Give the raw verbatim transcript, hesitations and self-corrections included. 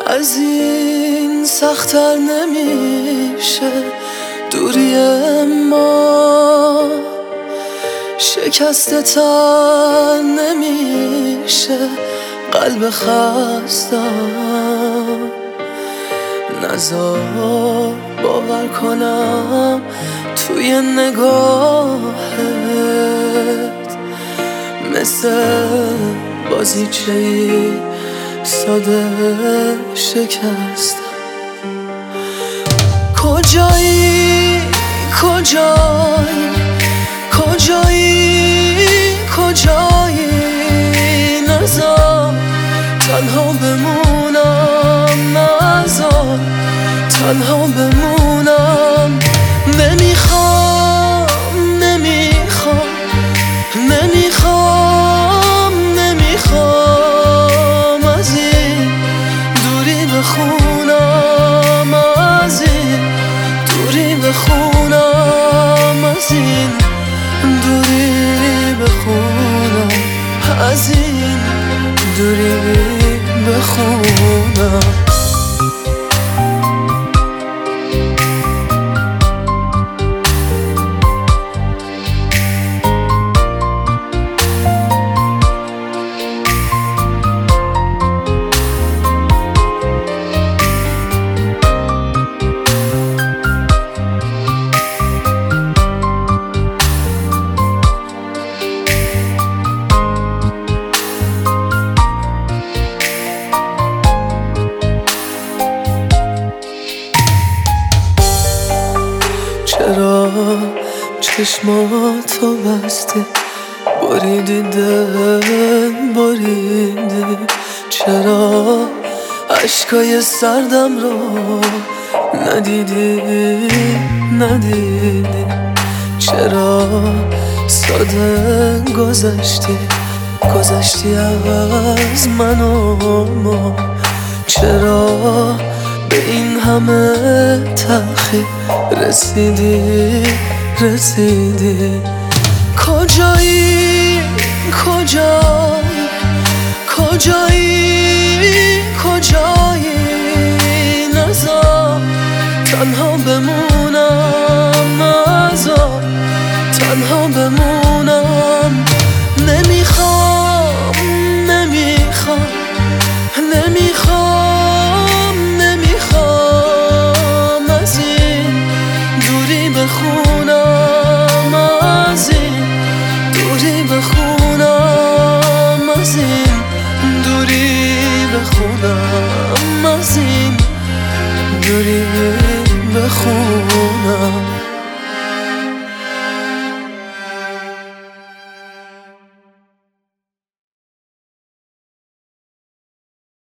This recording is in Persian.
از این سخت‌تر نمیشه دوری ما، شکسته تر نمیشه قلب خستم. نزار باور کنم توی نگاهت مثل بازیچه‌ای ساده شکستم. کجایی کجایی کجایی کجایی نذار تنها بمونم، نذار تنها بمونم. نمیخوام نمیخوام نمیخوام نمیخوام از این دوری بخونم، از این دوری بخونم، از این دوری بخونم، از این دوری بخونم. چرا چشماتو بسته بریدی دل بریدی؟ چرا عشقای سردم رو ندیدی ندیدی؟ چرا ساده گذشتی گذشتی از من و ما؟ چرا به این همه تلخی رسیدی رسیدی؟ کجایی کجایی کجایی کجایی نذار تنها بمونم، نذار تنها بمونم. نمیخوام نمیخوام نمیخوام نمیخوام از این دوری بخونم، از این دوری بخونم، از این دوری بخونم، از این دوری بخونم.